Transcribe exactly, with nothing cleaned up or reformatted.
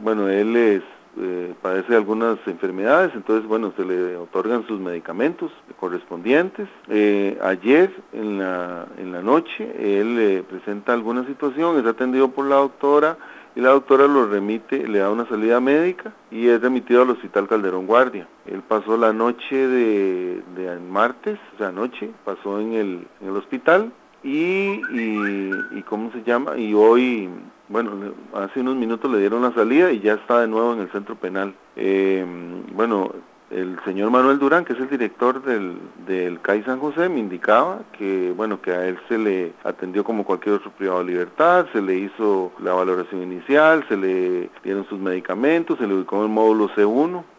bueno, él es, eh, padece algunas enfermedades, entonces, bueno, se le otorgan sus medicamentos correspondientes. Eh, ayer, en la, en la noche, él eh, presenta alguna situación, es atendido por la doctora, y la doctora lo remite, le da una salida médica y es remitido al Hospital Calderón Guardia. Él pasó la noche de, de martes, o sea, anoche, pasó en el, en el hospital y, y, y, ¿cómo se llama? Y hoy, bueno, hace unos minutos le dieron la salida y ya está de nuevo en el centro penal. Eh, bueno, el señor Manuel Durán, que es el director del, del C A I San José, me indicaba que, bueno, que a él se le atendió como cualquier otro privado de libertad, se le hizo la valoración inicial, se le dieron sus medicamentos, se le ubicó en el módulo C uno,